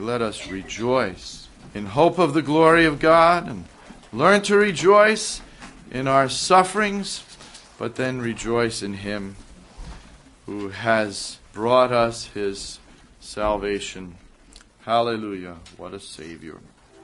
Let us rejoice in hope of the glory of God and learn to rejoice in our sufferings, but then rejoice in Him who has brought us His salvation. Hallelujah. What a Savior.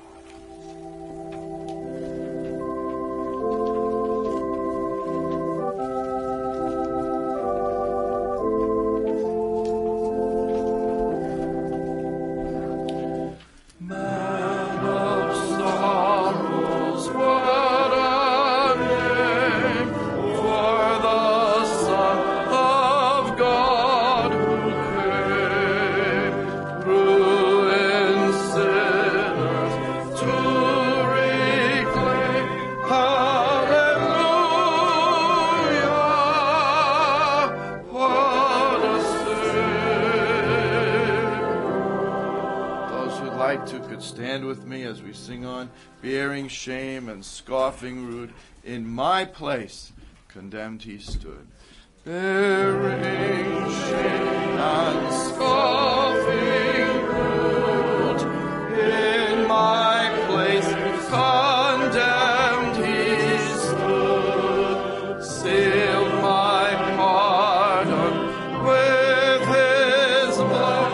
Stand with me as we sing on, bearing shame and scoffing rude. In my place condemned He stood. Bearing shame and scoffing rude. In my place condemned He stood. Sealed my pardon with His blood.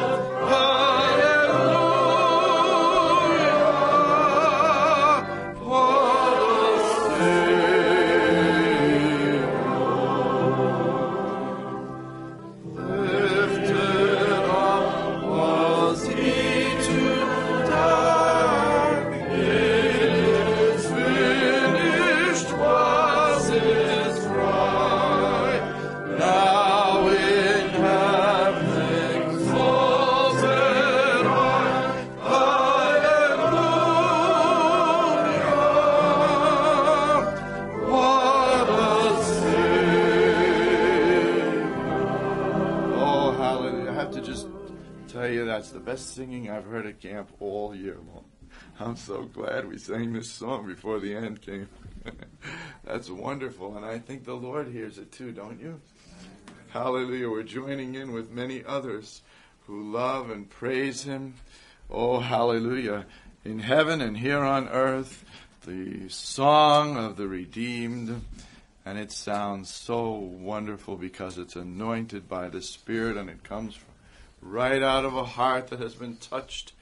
That's the best singing I've heard at camp all year long. I'm so glad we sang this song before the end came. That's wonderful, and I think the Lord hears it too, don't you? Hallelujah. We're joining in with many others who love and praise Him. Oh, hallelujah. In heaven and here on earth, the song of the redeemed, and it sounds so wonderful because it's anointed by the Spirit, and it comes from right out of a heart that has been touched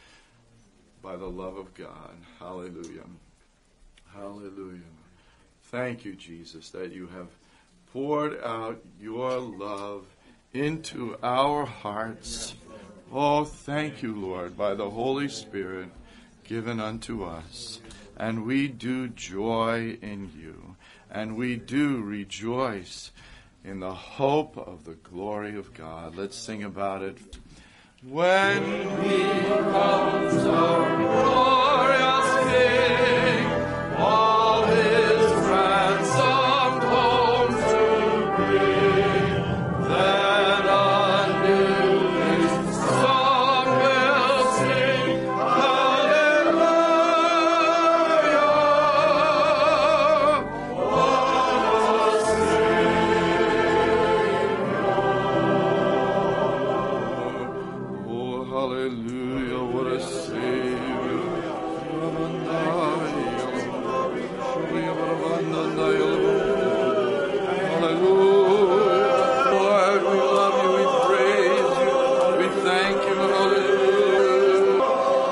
by the love of God. Hallelujah. Hallelujah. Thank you, Jesus, that you have poured out your love into our hearts. Oh, thank you, Lord, by the Holy Spirit given unto us. And we do joy in you. And we do rejoice in the hope of the glory of God. Let's sing about it. When He comes, our glorious King, all His ransomed home to bring, then anew His song will sing. Hallelujah! What a hallelujah, what a Savior. Hallelujah. Lord, we love you, we praise you, we thank you. Hallelujah.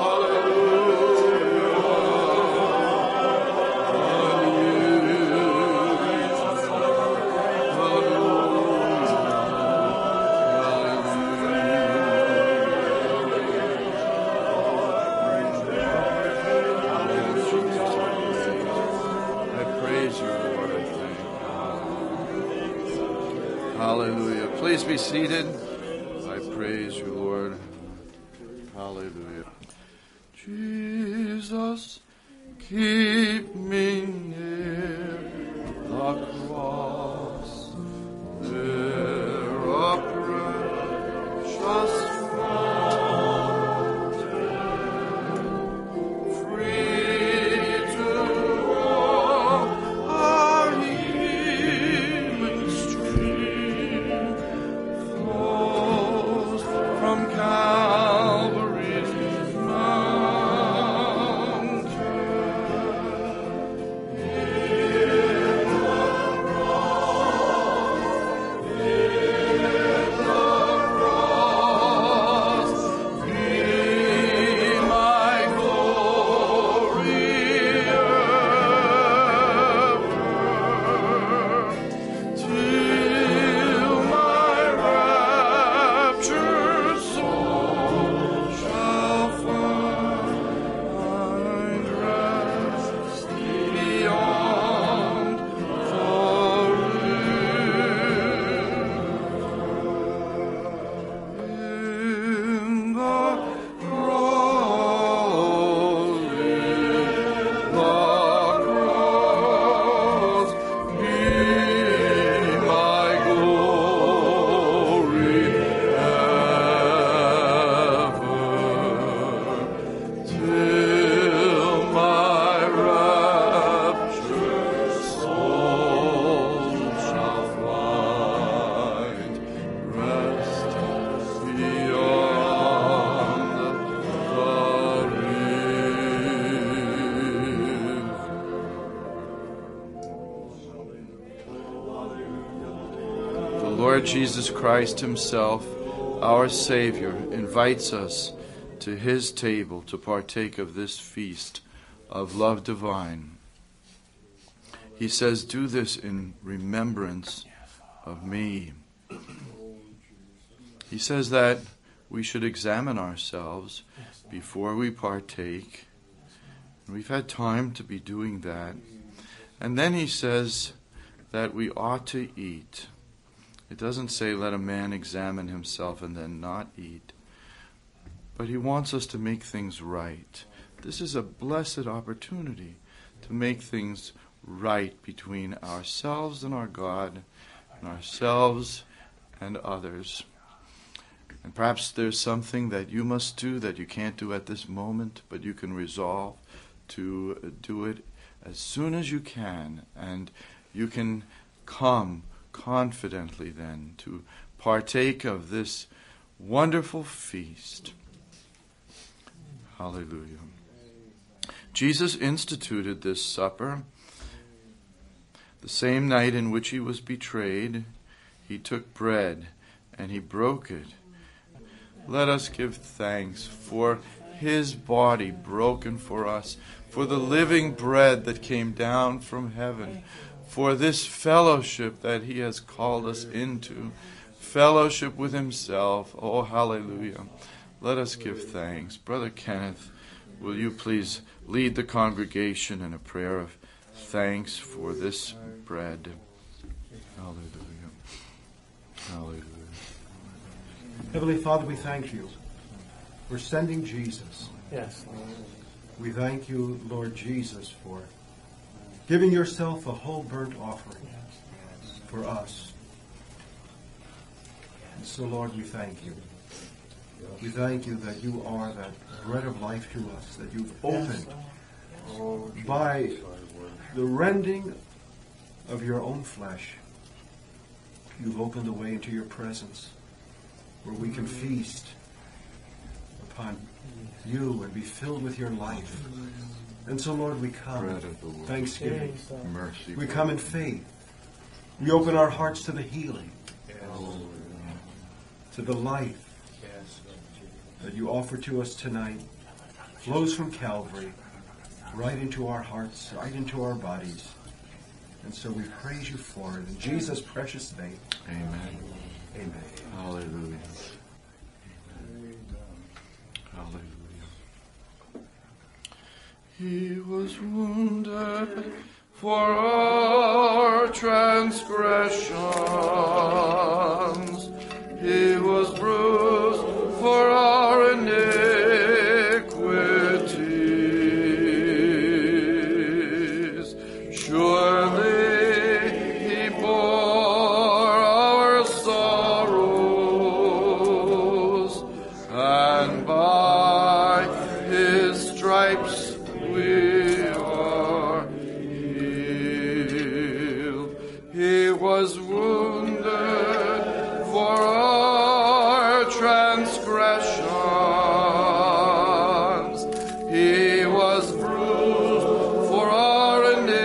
Hallelujah. Please be seated. I praise you, Lord. Hallelujah. Jesus, keep me near the cross. There a precious fountain, free to all our healing stream, flows from Calvary's mountain. Lord Jesus Christ himself, our Savior, invites us to his table to partake of this feast of love divine. He says, do this in remembrance of me. He says that we should examine ourselves before we partake. We've had time to be doing that. And then he says that we ought to eat. It doesn't say let a man examine himself and then not eat. But he wants us to make things right. This is a blessed opportunity to make things right between ourselves and our God, and ourselves and others. And perhaps there's something that you must do that you can't do at this moment, but you can resolve to do it as soon as you can, and you can come confidently then to partake of this wonderful feast. Hallelujah. Jesus instituted this supper. The same night in which he was betrayed, he took bread and he broke it. Let us give thanks for his body broken for us, for the living bread that came down from heaven, for this fellowship that he has called us into, fellowship with himself. Oh, hallelujah. Let us give thanks. Brother Kenneth, will you please lead the congregation in a prayer of thanks for this bread. Hallelujah. Hallelujah. Heavenly Father, we thank you for sending Jesus. Yes. We thank you, Lord Jesus, for giving yourself a whole burnt offering for us. And so, Lord, we thank you. We thank you that you are that bread of life to us, that you've opened by the rending of your own flesh. You've opened the way into your presence, where we can feast upon you and be filled with your life. And so, Lord, we come in thanksgiving. Mercy. We come in faith. We open our hearts to the healing, to the life that you offer to us tonight. Flows from Calvary right into our hearts, right into our bodies. And so we praise you for it in Jesus' precious name. Amen. Amen. Hallelujah. Hallelujah. He was wounded for our transgressions. He was bruised for our iniquities. Surely he bore our sorrows, and by his stripes we are healed. He was wounded for our transgressions. He was bruised for our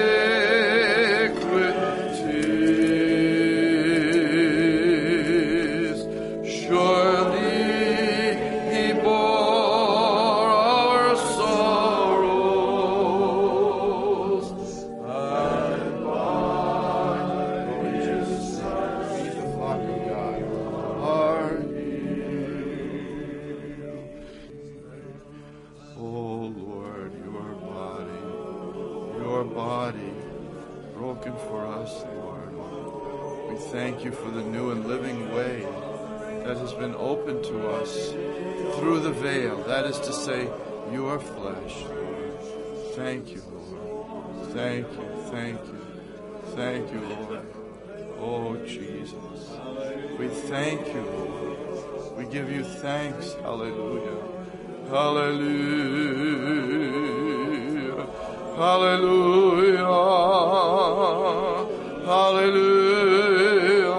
iniquities. Surely he bore our sorrows, and by his stripes we are healed. Oh Lord, your body broken for us, Lord. We thank you for the new and living way that has been opened to us through the veil. That is to say, your flesh, Lord. Thank you, Lord. Thank you, thank you. Thank you, Lord. Oh, Jesus. We thank you, Lord. We give you thanks. Hallelujah. Hallelujah. Hallelujah. Hallelujah.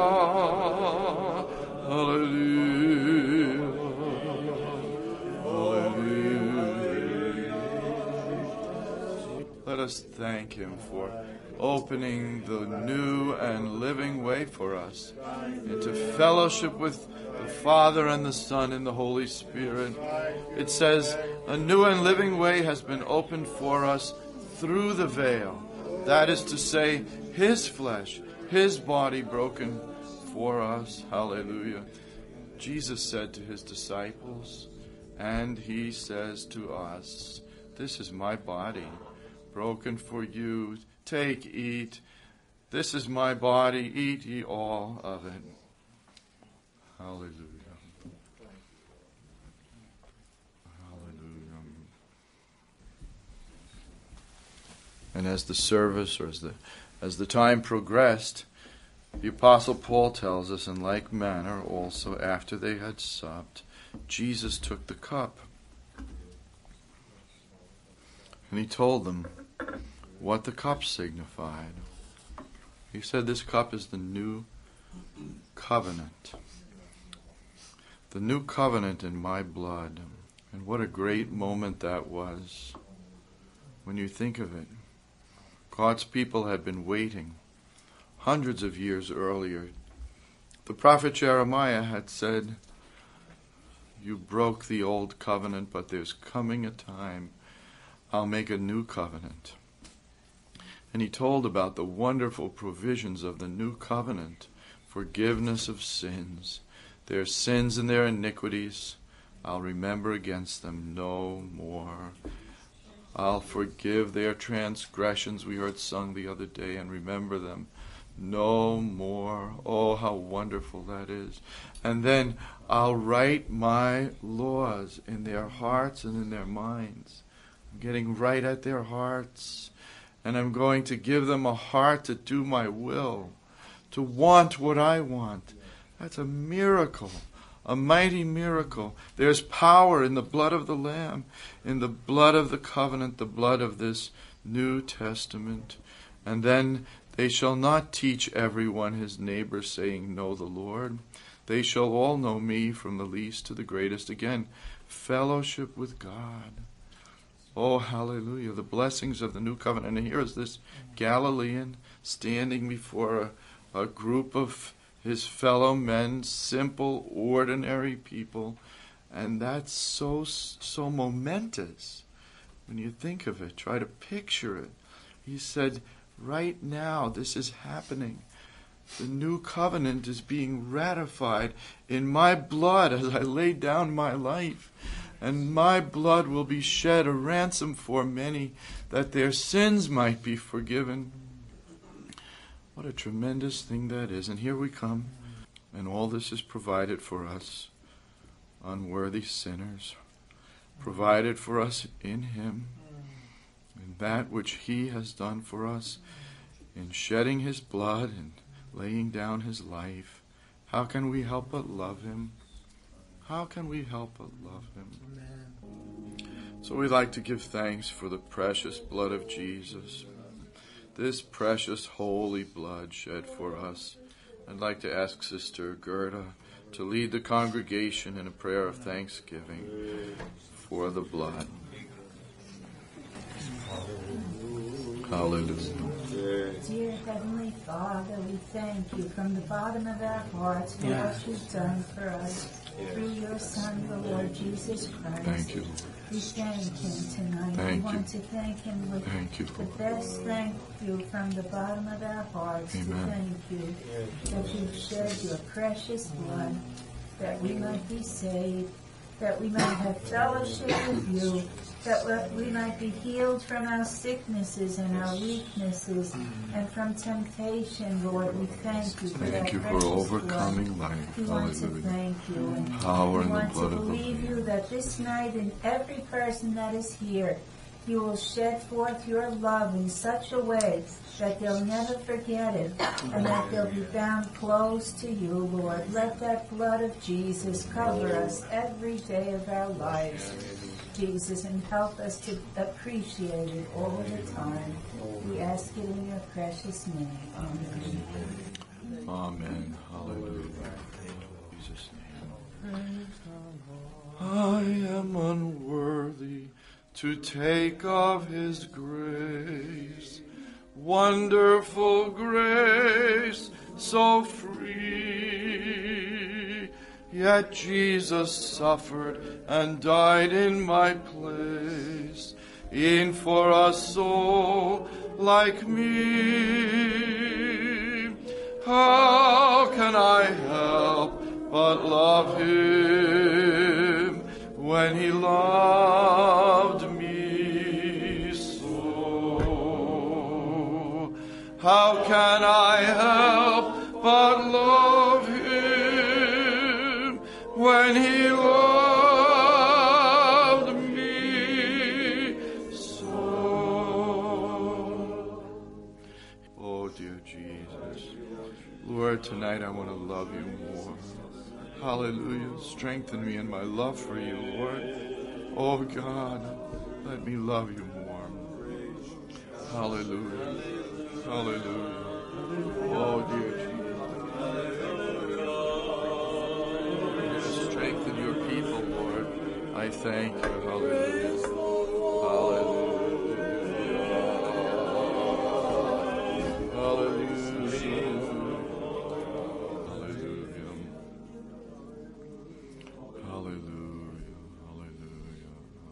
Hallelujah. Hallelujah. Let us thank Him for opening the new and living way for us into fellowship with the Father and the Son and the Holy Spirit. It says, a new and living way has been opened for us through the veil. That is to say, His flesh, His body broken for us. Hallelujah. Jesus said to His disciples, and He says to us, this is my body, broken for you. Take, eat. This is my body. Eat ye all of it. Hallelujah. Hallelujah. And as the service, or as the time progressed, the Apostle Paul tells us, in like manner also after they had supped, Jesus took the cup. And He told them what the cup signified. He said, this cup is the new covenant. The new covenant in my blood. And what a great moment that was. When you think of it, God's people had been waiting hundreds of years earlier. The prophet Jeremiah had said, you broke the old covenant, but there's coming a time I'll make a new covenant. And he told about the wonderful provisions of the new covenant, forgiveness of sins, their sins and their iniquities. I'll remember against them no more. I'll forgive their transgressions, we heard sung the other day, and remember them no more. Oh, how wonderful that is. And then I'll write my laws in their hearts and in their minds. I'm getting right at their hearts. And I'm going to give them a heart to do my will, to want what I want. That's a miracle, a mighty miracle. There's power in the blood of the Lamb, in the blood of the covenant, the blood of this New Testament. And then they shall not teach everyone his neighbor, saying, know the Lord. They shall all know me, from the least to the greatest. Again, fellowship with God. Oh, hallelujah, the blessings of the new covenant. And here is this Galilean standing before a group of his fellow men, simple, ordinary people. And that's so momentous when you think of it. Try to picture it. He said, right now, this is happening. The new covenant is being ratified in my blood as I lay down my life. And my blood will be shed a ransom for many, that their sins might be forgiven. What a tremendous thing that is. And here we come, and all this is provided for us, unworthy sinners, provided for us in Him, in that which He has done for us, in shedding His blood and laying down His life. How can we help but love Him? How can we help but love Him? So we'd like to give thanks for the precious blood of Jesus, this precious holy blood shed for us. I'd like to ask Sister Gerda to lead the congregation in a prayer of thanksgiving for the blood. Hallelujah. Dear Heavenly Father, we thank you from the bottom of our hearts for what you've done for us through your Son, the Lord Jesus Christ. Thank you. We thank Him tonight. We want to thank Him with the best thank you from the bottom of our hearts. Amen. To thank you that you've shed your precious blood, that we might be saved, that we might have fellowship with you, that we might be healed from our sicknesses and our weaknesses and from temptation, Lord. We thank you for that Thank you for precious overcoming blood. life. We want to Hallelujah. thank you. And Power we in the want to blood of the believe you that this night in every person that is here, you will shed forth your love in such a way that they'll never forget it and that they'll be bound close to you, Lord. Let that blood of Jesus cover us every day of our lives, Jesus, and help us to appreciate it all the time. We ask it in your precious name. Amen. Amen. Hallelujah. In Jesus' name. I am unworthy to take of his grace. Wonderful grace, so free. Yet Jesus suffered and died in my place, e'en for a soul like me. How can I help but love him when he loved me so? How can I help but love him when he loved me so? Oh, dear Jesus, Lord, tonight I want to love you more. Hallelujah. Strengthen me in my love for you, Lord. Oh, God, let me love you more. Hallelujah. Hallelujah. Oh, dear Jesus. Strengthen your people, Lord. I thank you. Hallelujah. Hallelujah. Hallelujah. Hallelujah. Hallelujah.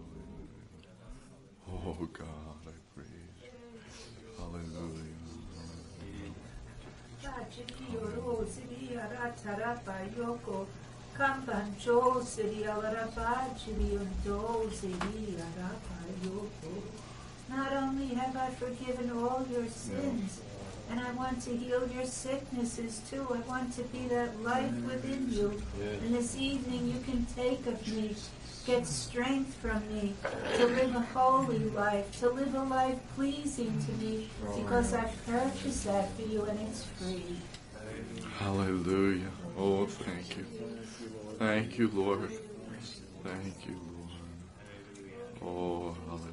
Oh, God, I praise you. Hallelujah. Not only have I forgiven all your sins, and I want to heal your sicknesses too. I want to be that life within you. And this evening you can take of me, get strength from me to live a holy life, to live a life pleasing to me, because I've purchased that for you and it's free. Hallelujah. Oh, thank you. Thank you, Lord. Thank you, Lord. Oh, hallelujah.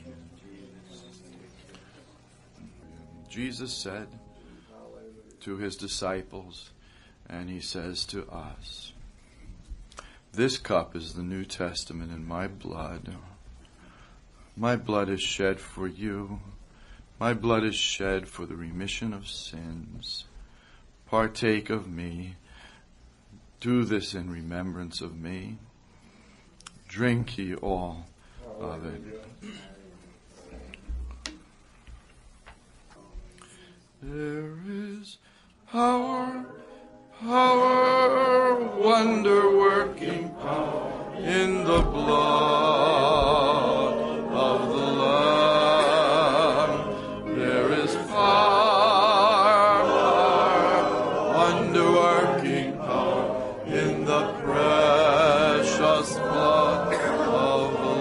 Jesus said to his disciples, and he says to us, this cup is the New Testament in my blood. My blood is shed for you. My blood is shed for the remission of sins. Partake of me. Do this in remembrance of me. Drink ye all of it. There is power, wonder-working power in the blood of the Lamb. There is power, wonder-working power in the precious blood of the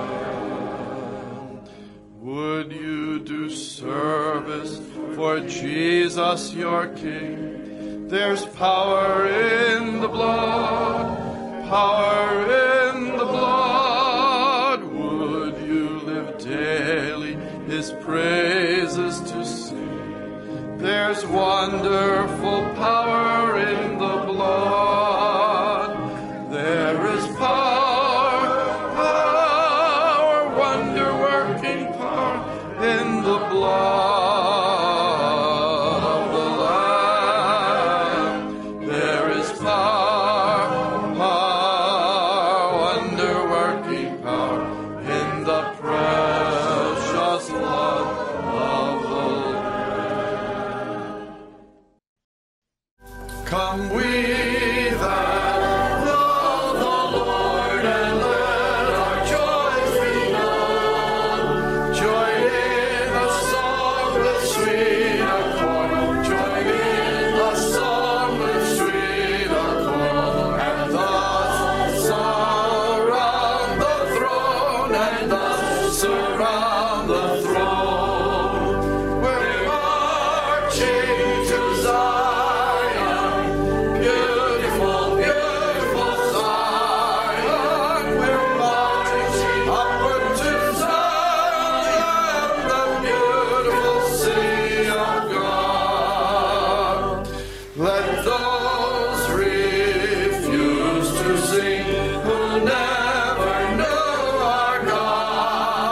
Lamb. Would you do service for Jesus your King? There's power in the blood, power in the blood. Would you live daily his praises to sing? There's wonderful power in the blood. There is power, wonder-working power in the blood. Come we that love the Lord, and let our joys be known. Join in a song with sweet accord. Join in a song with sweet accord. And thus surround the throne, and thus surround the throne. We're marching to Zion. Let those refuse to sing who never knew our God.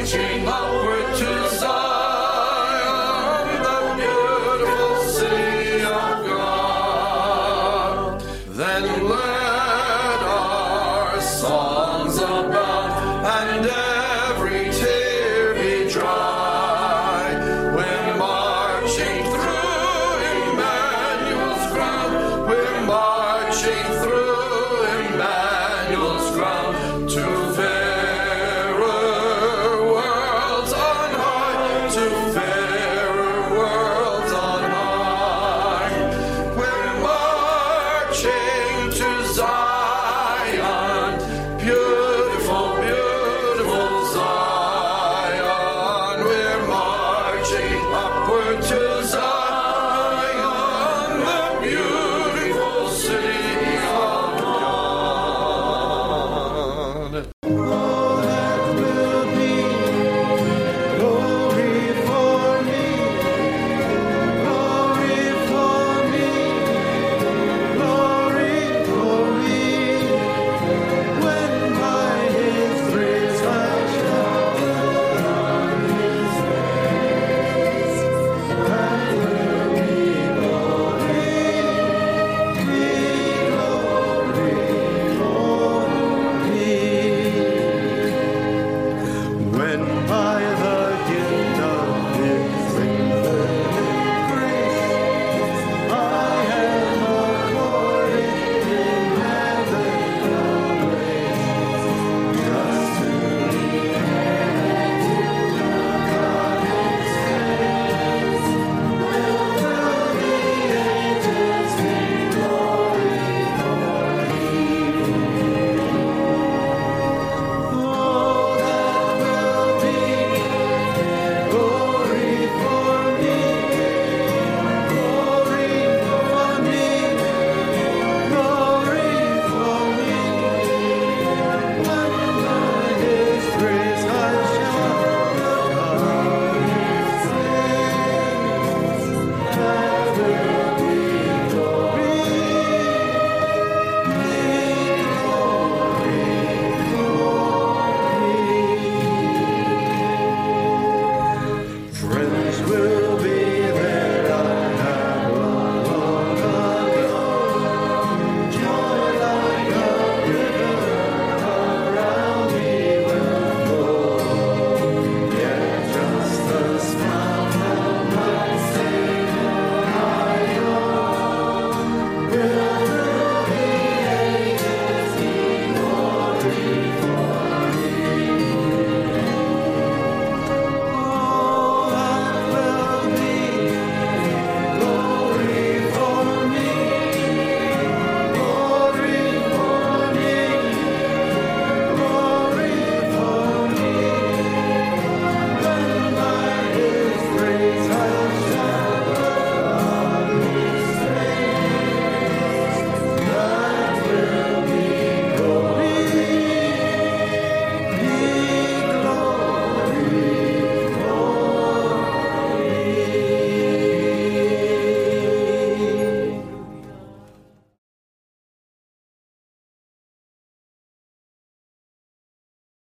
marching upward to Zion, the beautiful city of God. Then let our songs abound, and every tear be dried.